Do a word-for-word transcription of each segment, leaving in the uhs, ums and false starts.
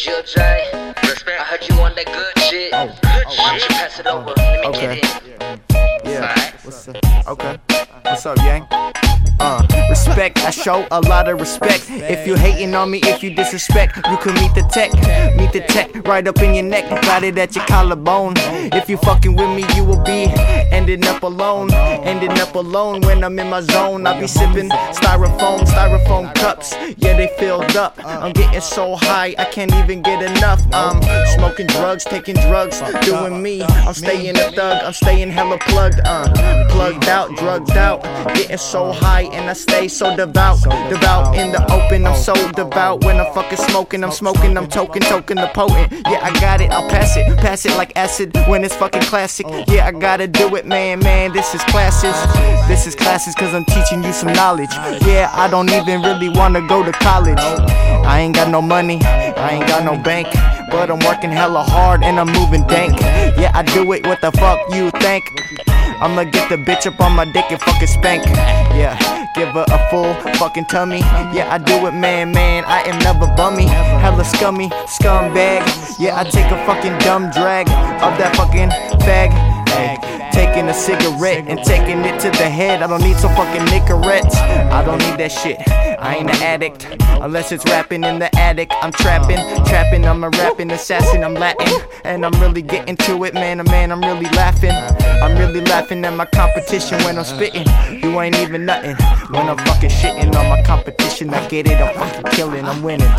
Jill J. Respect. I heard you on that good shit. Oh, Good oh, shit. Why don't you pass it over? Let me okay. get it. Yeah. Alright. What's up? Okay. What's up, gang? Uh, respect, I show a lot of respect. If you hating on me, if you disrespect, you can meet the tech, meet the tech right up in your neck, got it at your collarbone. If you fucking with me, you will be ending up alone, ending up alone when I'm in my zone. I be sipping styrofoam, styrofoam cups, yeah they filled up. I'm getting so high, I can't even get enough. I'm smoking drugs, taking drugs, doing me. I'm staying a thug, I'm staying hella plugged, uh, plugged out, drugged out, getting so high. And I stay so devout, devout in the open. I'm so devout when I'm fucking smoking. I'm smoking, I'm token, token the potent. Yeah, I got it, I'll pass it, pass it like acid when it's fucking classic. Yeah, I gotta do it, man, man. This is classes, this is classes, cause I'm teaching you some knowledge. Yeah, I don't even really wanna go to college. I ain't got no money, I ain't got no bank, but I'm working hella hard and I'm moving dank. Yeah, I do it, what the fuck you think? I'ma get the bitch up on my dick and fucking spank. Yeah, give her a full fucking tummy. Yeah, I do it, man, man, I am never bummy. Hella scummy, scumbag. Yeah, I take a fucking dumb drag of that fucking fag. Ay, taking a cigarette and taking it to the head. I don't need some fucking Nicorettes. I don't need that shit. I ain't an addict unless it's rapping in the attic. I'm trapping, trapping. I'm a rapping assassin. I'm Latin and I'm really getting to it, man. Man, I'm really laughing. I'm really laughing at my competition when I'm spitting. You ain't even nothing when I'm fucking shitting on my competition. I get it. I'm fucking killing. I'm winning.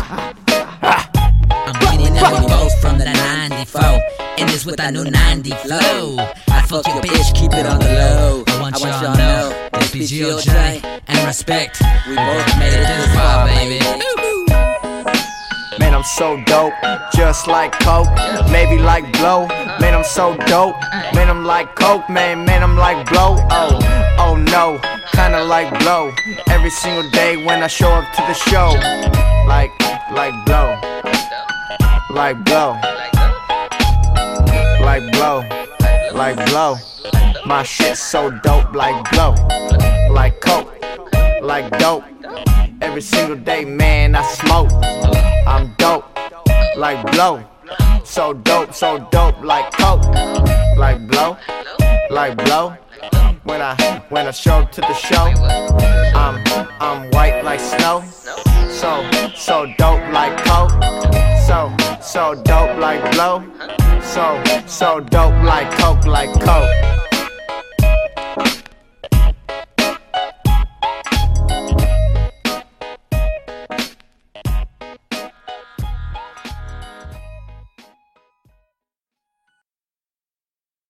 I'm winning every both from the ninety-four. In this with that new ninety flow. I fuck your bitch, keep it on the low. I want y'all to know, this be Jill J and respect. We both made it this far, baby. Man, I'm so dope, just like Coke, maybe like Blow. Man, I'm so dope, man, I'm like Coke, man, man, I'm like Blow. Oh, oh no, kinda like Blow. Every single day when I show up to the show, like, like Blow, like Blow, like Blow, like Blow. My shit's so dope, like Blow, like Coke, like dope. Every single day, man, I smoke. I'm dope, like Blow. So dope, so dope, like Coke, like Blow, like Blow. When I when I show up to the show, I'm I'm white like snow. So so dope like Coke. So so dope like Blow. So so dope like Coke, like Coke.